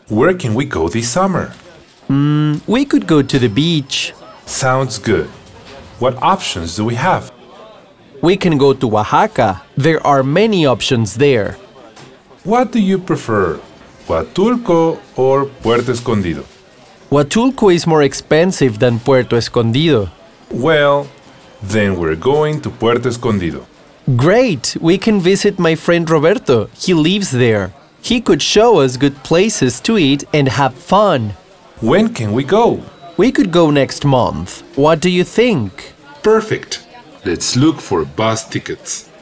Where can we go this summer? We could go to the beach. Sounds good. What options do we have? We can go to Oaxaca. There are many options there. What do you prefer, Huatulco or Puerto Escondido? Huatulco is more expensive than Puerto Escondido. Well, then we're going to Puerto Escondido. Great! We can visit my friend Roberto. He lives there. He could show us good places to eat and have fun. When can we go? We could go next month. What do you think? Perfect. Let's look for bus tickets.